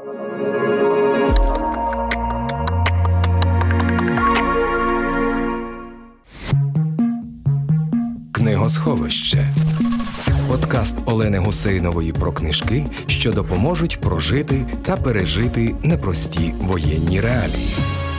Книгосховище. Подкаст Олени Гусейнової про книжки, що допоможуть прожити та пережити непрості воєнні реалії.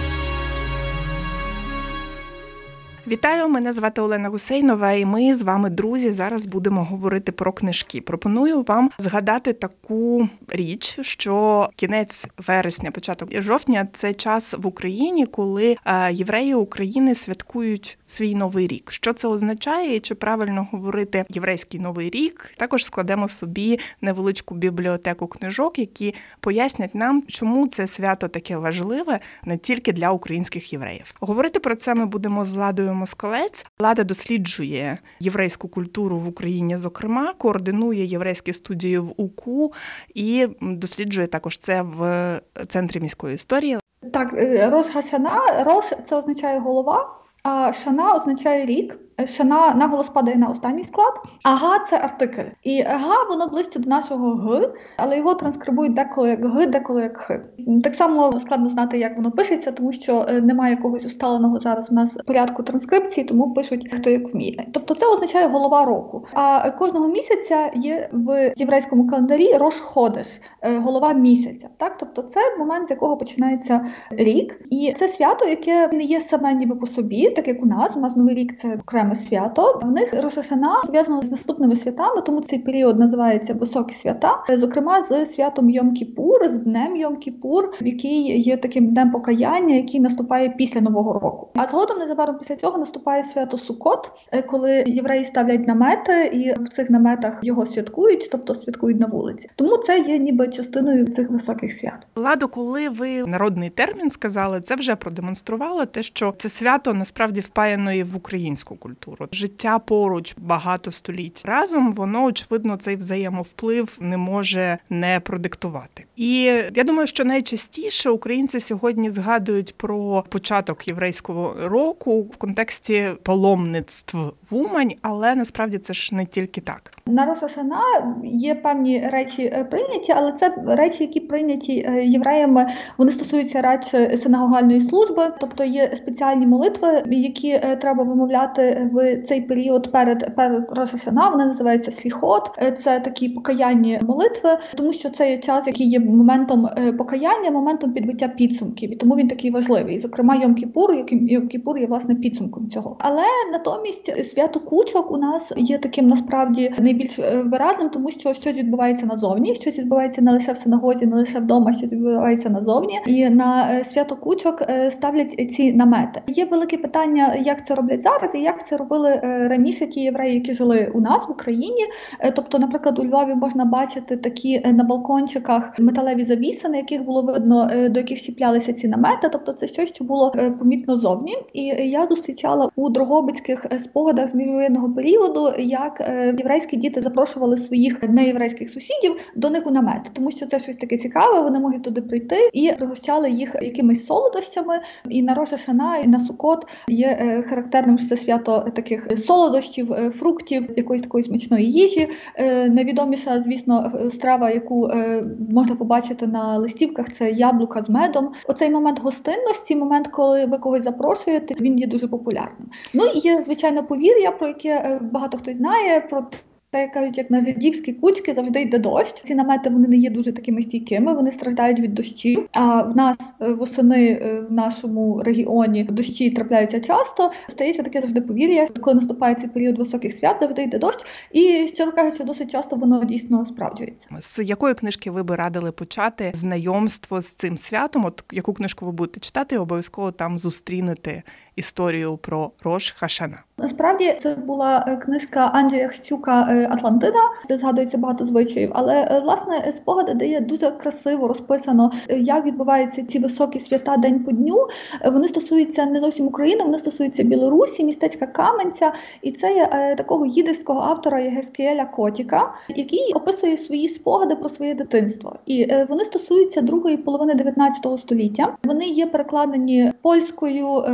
Вітаю, мене звати Олена Гусейнова, і ми з вами, друзі, зараз будемо говорити про книжки. Пропоную вам згадати таку річ, що кінець вересня, початок жовтня – це час в Україні, коли євреї України святкують свій Новий рік. Що це означає і чи правильно говорити єврейський Новий рік? Також складемо собі невеличку бібліотеку книжок, які пояснять нам, чому це свято таке важливе не тільки для українських євреїв. Говорити про це ми будемо з Ладою Москалець. Лада досліджує єврейську культуру в Україні, зокрема, координує єврейські студії в УКУ і досліджує також це в Центрі міської історії. Так, Рош Хашана, Рош – це означає голова, а Шана означає рік. Шана наголос падає на останній склад, а га – це артикль. І га, воно ближче до нашого г, але його транскрибують деколи як г, деколи як х. Так само складно знати, як воно пишеться, тому що немає якогось усталеного зараз у нас порядку транскрипції, тому пишуть хто як вміє. Тобто це означає голова року. А кожного місяця є в єврейському календарі Рош Ходеш, голова місяця. Так? Тобто це момент, з якого починається рік. І це свято, яке не є саме ніби по собі, так як у нас. У нас Новий рік – це окреме свято. В них Рош Хашана пов'язано з наступними святами, тому цей період називається Високі свята, зокрема з святом Йом-Кіпур, з днем Йом-Кіпур, який є таким днем покаяння, який наступає після Нового року. А згодом незабаром після цього наступає свято Суккот, коли євреї ставлять намети і в цих наметах його святкують, тобто святкують на вулиці. Тому це є ніби частиною цих високих свят. Ладо, коли ви народний термін сказали, це вже продемонструвало те, що це свято насправді впаяно і в українську культуру. Життя поруч багато століть. Разом воно, очевидно, цей взаємовплив не може не продиктувати. І я думаю, що найчастіше українці сьогодні згадують про початок єврейського року в контексті паломництв в Умань, але насправді це ж не тільки так. На Рош Хашана є певні речі прийняті, але це речі, які прийняті євреями, вони стосуються радше синагогальної служби, тобто є спеціальні молитви, які треба вимовляти в цей період перед Рош Хашана, вони називаються сліхот, це такі покаянні молитви, тому що це є час, який є моментом покаяння, моментом підбиття підсумків, і тому він такий важливий. Зокрема, Йом-Кіпур є, власне, підсумком цього. Але натомість свято кучок у нас є таким, насправді, найбільш виразним, тому що щось відбувається назовні, щось відбувається не лише в синагозі, не лише вдома, щось відбувається назовні. І на свято кучок ставлять ці намети. Є велике питання, як це роблять зараз і як це робили раніше ті євреї, які жили у нас в Україні. Тобто, наприклад, у Львові можна бачити такі на балкончиках металеві завіси, на яких було видно, до яких чіплялися ці намети. Тобто це щось, що було помітно зовні. І я зустрічала у дрогобицьких спогадах з міжвоєнного періоду, як єврейські діти запрошували своїх неєврейських сусідів до них у намети, тому що це щось таке цікаве, вони могли туди прийти і пригощали їх якимись солодощами. І на Рош Хашана, і на Суккот є характерним, що це свято таких солодощів, фруктів, якоїсь такої смачної їжі. Найвідоміша, звісно, страва, яку можна побачити на листівках, це яблука з медом. Оцей момент гостинності, момент, коли ви когось запрошуєте, він є дуже популярним. Ну і є, звичайно, повір'я, про яке багато хто знає, про те, кажуть, як на жидівські кучки завжди йде дощ. Ці намети, вони не є дуже такими стійкими, вони страждають від дощів. А в нас восени в нашому регіоні дощі трапляються часто. Стається таке завжди повір'я, коли наступає цей період високих свят, завжди йде дощ. І, щиро кажучи, досить часто воно дійсно справджується. З якої книжки ви би радили почати знайомство з цим святом? От яку книжку ви будете читати, і обов'язково там зустрінете історію про Рош Хашана? Насправді це була книжка Анджея Хстюка «Атлантида», де згадується багато звичаїв, але, власне, спогади дає дуже красиво розписано, як відбуваються ці високі свята день по дню. Вони стосуються не зовсім України, вони стосуються Білорусі, містечка Кам'янця, і це є такого їдиського автора Єгескіеля Котіка, який описує свої спогади про своє дитинство. І вони стосуються другої половини 19 століття. Вони є перекладені польською, англійською,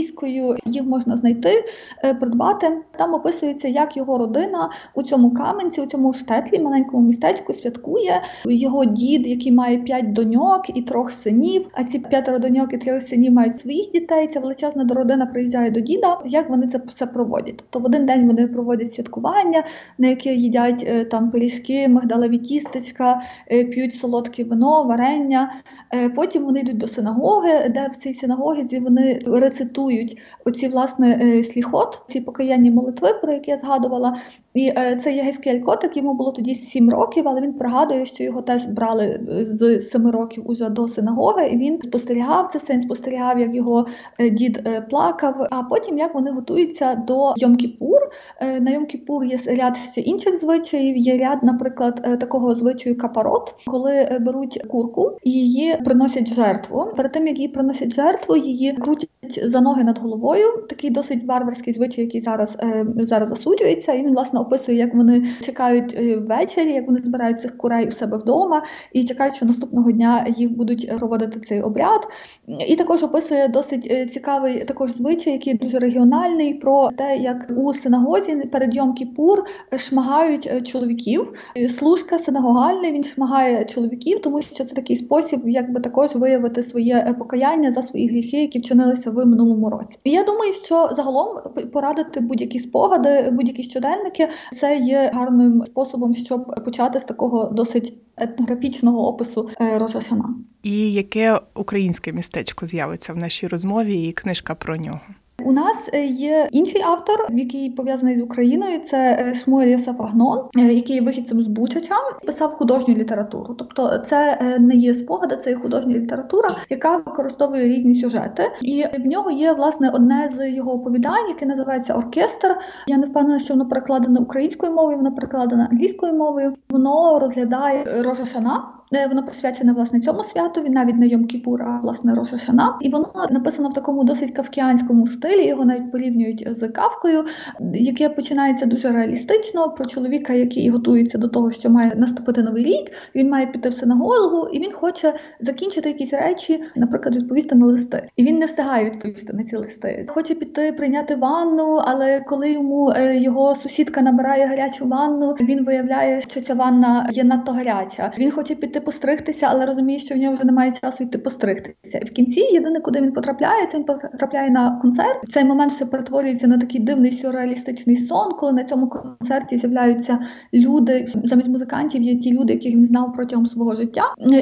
англійською, їх можна знайти, придбати. Там описується, як його родина у цьому Кам'янці, у цьому штетлі, маленькому містечку, святкує. Його дід, який має 5 доньок і 3 синів, а ці 5 доньок і 3 синів мають своїх дітей. Ця величезна родина приїжджає до діда. Як вони це все проводять? Тобто в один день вони проводять святкування, на яке їдять там пиріжки, мигдалеві тістечка, п'ють солодке вино, варення. Потім вони йдуть до синагоги, де в цій синагозі вони рецитують оці, власне, сліхот, ці покаянні молитви, про які я згадувала. І це Єгезкіель Котик, йому було тоді 7 років, але він пригадує, що його теж брали з 7 років уже до синагоги, і він спостерігав це все, він спостерігав, як його дід плакав, а потім, як вони готуються до Йом-Кіпур. На Йом-Кіпур є ряд ще інших звичаїв, є ряд, наприклад, такого звичаю капарот, коли беруть курку і її приносять в жертву. Перед тим, як її приносять в жертву, її крутять за ноги над головою, такий досить варварський звичай, який зараз засуджується, і він, власне, описує, як вони чекають ввечері, як вони збирають цих курей у себе вдома і чекають, що наступного дня їх будуть проводити цей обряд. І також описує досить цікавий також звичай, який дуже регіональний, про те, як у синагозі перед Йом-Кіпур шмагають чоловіків. Служка синагогальний, він шмагає чоловіків, тому що це такий спосіб, якби також виявити своє покаяння за свої гріхи, які вчинилися в минулому році. І я думаю, що загалом порадити будь-які спогади, будь-які щоденники, це є гарним способом, щоб почати з такого досить етнографічного опису Рош ха-Шана. І яке українське містечко з'явиться в нашій розмові і книжка про нього? У нас є інший автор, який пов'язаний з Україною, це Шмуель Йосеф Агнон, який є вихідцем з Бучача, писав художню літературу. Тобто це не є спогади, це є художня література, яка використовує різні сюжети. І в нього є, власне, одне з його оповідань, яке називається «Оркестр». Я не впевнена, що воно перекладено українською мовою, воно перекладено англійською мовою. Воно розглядає Рош ха-Шана. Воно присвячене, власне, цьому святу, навіть не Йом-Кіпур, а, власне, Рош ха-Шана. І воно написано в такому досить кавкіанському стилі, його навіть порівнюють з Кафкою, яке починається дуже реалістично, про чоловіка, який готується до того, що має наступити Новий рік, він має піти в синагогу, і він хоче закінчити якісь речі, наприклад, відповісти на листи. І він не встигає відповісти на ці листи. Хоче піти прийняти ванну, але коли йому його сусідка набирає гарячу ванну, він виявляє, що ця ванна є надто гаряча. Він хоче піти постригтися, але розуміє, що в нього вже немає часу йти постригтися. І в кінці єдине, куди він потрапляє, це він потрапляє на концерт. В цей момент все перетворюється на такий дивний сюрреалістичний сон, коли на цьому концерті з'являються люди, замість музикантів є ті люди, яких він знав протягом свого життя.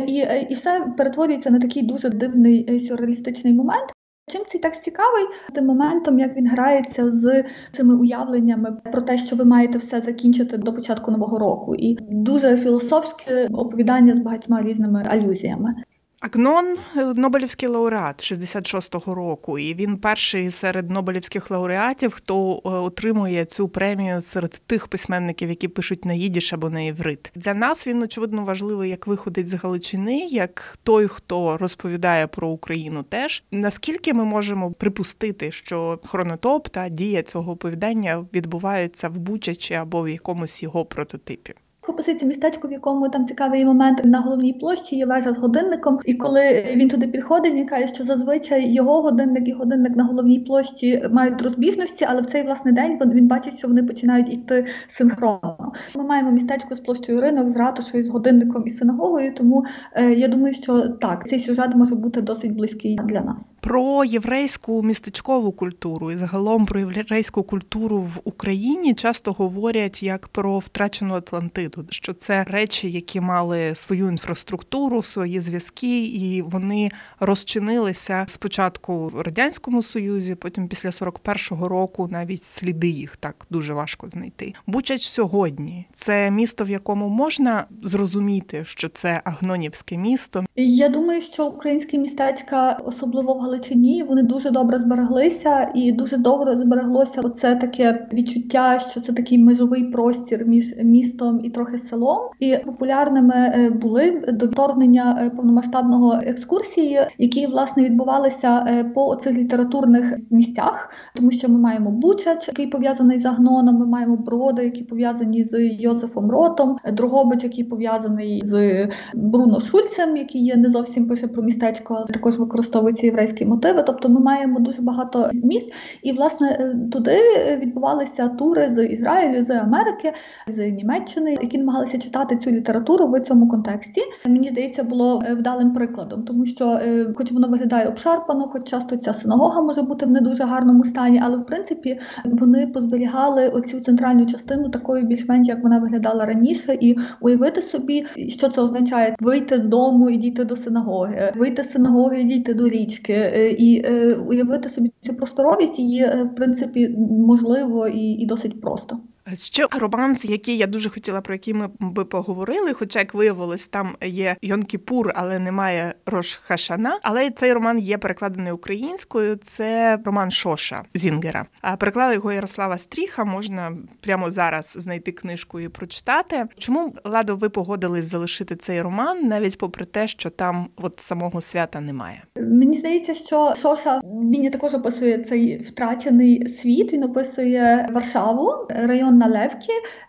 І все перетворюється на такий дуже дивний сюрреалістичний момент. Чим цей текст цікавий? Тим моментом, як він грається з цими уявленнями про те, що ви маєте все закінчити до початку Нового року. І дуже філософське оповідання з багатьма різними алюзіями. Агнон – Нобелівський лауреат 66-го року, і він перший серед нобелівських лауреатів, хто отримує цю премію серед тих письменників, які пишуть на їдіш або на іврит. Для нас він, очевидно, важливий як виходець з Галичини, як той, хто розповідає про Україну теж. Наскільки ми можемо припустити, що хронотоп та дія цього оповідання відбуваються в Бучачі або в якомусь його прототипі? Описується містечко, в якому там цікавий момент, на головній площі є вежа з годинником, і коли він туди підходить, він каже, що зазвичай його годинник і годинник на головній площі мають розбіжності, але в цей, власне, день він бачить, що вони починають йти синхронно. Ми маємо містечко з площею Ринок, з ратушею, з годинником і синагогою, тому я думаю, що так, цей сюжет може бути досить близький для нас. Про єврейську містечкову культуру і загалом про єврейську культуру в Україні часто говорять як про втрачену Атлантиду, що це речі, які мали свою інфраструктуру, свої зв'язки, і вони розчинилися спочатку в Радянському Союзі, потім після 41-го року навіть сліди їх так дуже важко знайти. Бучач сьогодні – це місто, в якому можна зрозуміти, що це агнонівське місто? Я думаю, що українські містечка, особливо в Галичині, вони дуже добре збереглися, і дуже добре збереглося оце таке відчуття, що це такий межовий простір між містом і трохи селом. І популярними були до вторгнення повномасштабного екскурсії, які, власне, відбувалися по цих літературних місцях, тому що ми маємо Бучач, який пов'язаний з Агноном, ми маємо Броди, які пов'язані з Йозефом Ротом, Дрогобич, який пов'язаний з Бруно Шульцем, який не зовсім пише про містечко, але також використовується єврейський єврейські мотиви. Тобто ми маємо дуже багато місць, і власне туди відбувалися тури з Ізраїлю, з Америки, з Німеччини, які намагалися читати цю літературу в цьому контексті. Мені здається, було вдалим прикладом, тому що хоч воно виглядає обшарпано, хоч часто ця синагога може бути в не дуже гарному стані, але в принципі вони позберігали оцю центральну частину такою більш-менш, як вона виглядала раніше, і уявити собі, що це означає: вийти з дому і дійти до синагоги, вийти з синагоги і дійти до річки, і уявити собі цю просторовість її, в принципі, можливо і досить просто. Ще романс, який я дуже хотіла, про який ми би поговорили, хоча, як виявилось, там є Йом-Кіпур, але немає Рош Хашана. Але цей роман є перекладений українською, це роман Шоша Зінгера. Переклала його Ярослава Стріха, можна прямо зараз знайти книжку і прочитати. Чому, Ладо, ви погодились залишити цей роман, навіть попри те, що там от самого свята немає? Мені здається, що Шоша, він також описує цей втрачений світ, він описує Варшаву, район Налевки,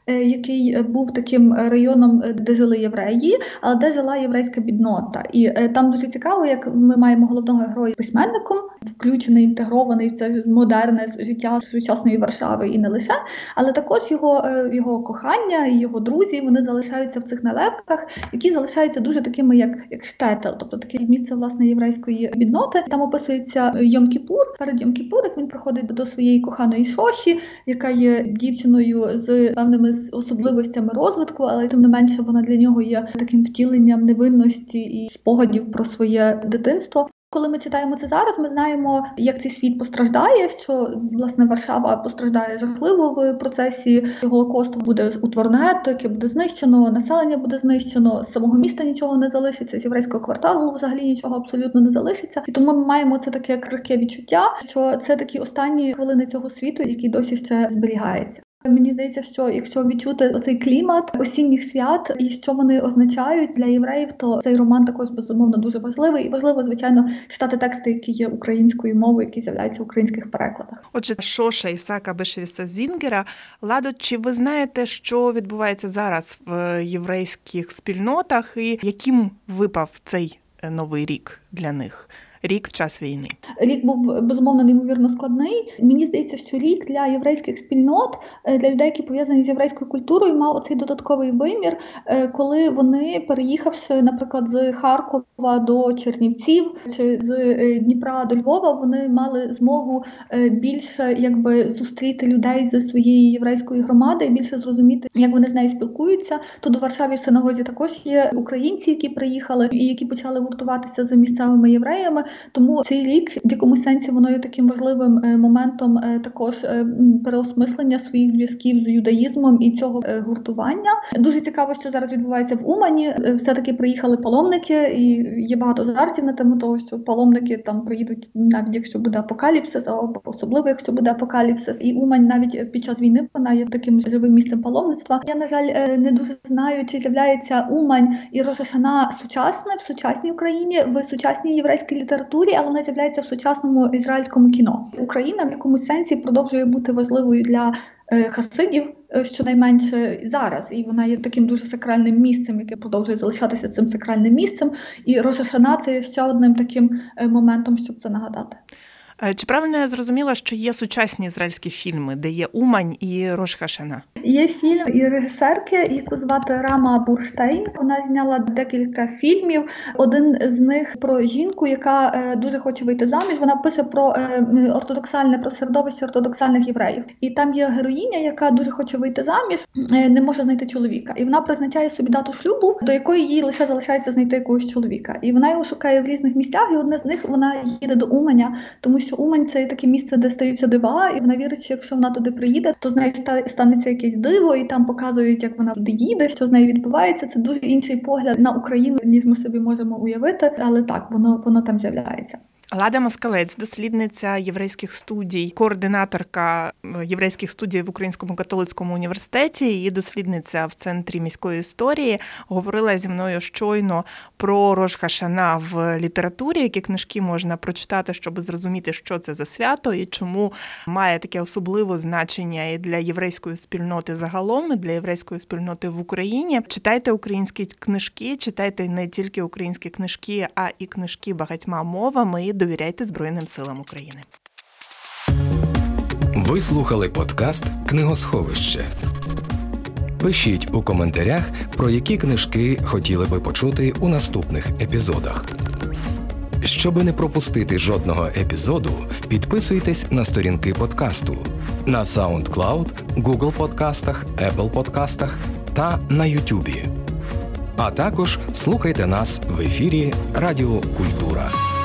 який був таким районом, де жили євреї, але де жила єврейська біднота. І там дуже цікаво, як ми маємо головного героя письменником, включений, інтегрований в це модерне життя сучасної Варшави і не лише, але також його кохання і його друзі, вони залишаються в цих налевках, які залишаються дуже такими, як штетел, тобто таке місце, власне, єврейської бідноти. Там описується Йом-Кіпур. Перед Йом-Кіпуром він приходить до своєї коханої Шоші, яка є дівчиною з певними особливостями розвитку, але тим не менше вона для нього є таким втіленням невинності і спогадів про своє дитинство. Коли ми читаємо це зараз, ми знаємо, як цей світ постраждає, що, власне, Варшава постраждає жахливо в процесі Голокосту, буде утворено гетто, яке буде знищено, населення буде знищено, з самого міста нічого не залишиться, з єврейського кварталу взагалі нічого абсолютно не залишиться. І тому ми маємо це таке крихке відчуття, що це такі останні хвилини цього світу, який досі ще зберігається. Мені здається, що якщо відчути оцей клімат осінніх свят і що вони означають для євреїв, то цей роман також, безумовно, дуже важливий. І важливо, звичайно, читати тексти, які є українською мовою, які з'являються в українських перекладах. Отже, Шоша Ісаака Бешевіса Зінгера. Ладо, чи ви знаєте, що відбувається зараз в єврейських спільнотах і яким випав цей новий рік для них? Рік в час війни. Рік був, безумовно, неймовірно складний. Мені здається, що рік для єврейських спільнот, для людей, які пов'язані з єврейською культурою, мав оцей додатковий вимір, коли вони, переїхавши, наприклад, з Харкова до Чернівців чи з Дніпра до Львова, вони мали змогу більше зустріти людей зі своєї єврейської громади і більше зрозуміти, як вони з нею спілкуються. Тут у Варшаві в синагозі також є українці, які приїхали і які почали гуртуватися з місцевими євреями. Тому цей рік в якомусь сенсі воно є таким важливим моментом також переосмислення своїх зв'язків з юдаїзмом і цього гуртування. Дуже цікаво, що зараз відбувається в Умані. Все-таки приїхали паломники, і є багато жартів на тему того, що паломники там приїдуть навіть якщо буде апокаліпсис, або особливо якщо буде апокаліпсис. І Умань навіть під час війни вона є таким живим місцем паломництва. Я, на жаль, не дуже знаю, чи з'являється Умань і Рош Хашана сучасне в сучасній Україні, в сучасній єврейській літературі, але вона з'являється в сучасному ізраїльському кіно. Україна в якомусь сенсі продовжує бути важливою для хасидів, щонайменше зараз, і вона є таким дуже сакральним місцем, яке продовжує залишатися цим сакральним місцем, і Рош Хашана – це ще одним таким моментом, щоб це нагадати. Чи правильно я зрозуміла, що є сучасні ізраїльські фільми, де є Умань і Рош Хашана? Є фільм і режисерки, яку звати Рама Бурштейн. Вона зняла декілька фільмів. Один з них про жінку, яка дуже хоче вийти заміж. Вона пише про про середовище ортодоксальних євреїв. І там є героїня, яка дуже хоче вийти заміж, не може знайти чоловіка. І вона призначає собі дату шлюбу, до якої їй лише залишається знайти якогось чоловіка. І вона його шукає в різних місцях, і одне з них вона їде до Уманя, тому що Умань – це таке місце, де стаються дива, і вона вірить, що якщо вона туди приїде, то з нею станеться якесь диво, і там показують, як вона туди їде, що з нею відбувається. Це дуже інший погляд на Україну, ніж ми собі можемо уявити, але так, воно там з'являється. Лада Москалець, дослідниця єврейських студій, координаторка єврейських студій в Українському католицькому університеті і дослідниця в Центрі міської історії, говорила зі мною щойно про Рош Хашана в літературі, які книжки можна прочитати, щоб зрозуміти, що це за свято і чому має таке особливе значення і для єврейської спільноти загалом, і для єврейської спільноти в Україні. Читайте українські книжки, читайте не тільки українські книжки, а і книжки багатьма мовами, і довіряйте Збройним силам України. Ви слухали подкаст «Книгосховище». Пишіть у коментарях, про які книжки хотіли би почути у наступних епізодах. Щоби не пропустити жодного епізоду, підписуйтесь на сторінки подкасту на SoundCloud, Google подкастах, Apple подкастах та на YouTube. А також слухайте нас в ефірі Радіо Культура.